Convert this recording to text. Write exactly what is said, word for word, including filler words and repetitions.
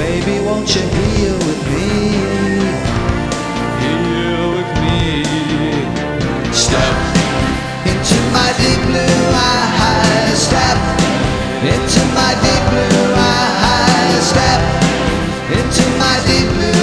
baby, won't you heal with me? Heal with me. Step into my deep blue eyes. Step into my deep blue eyes. Step into my deep blue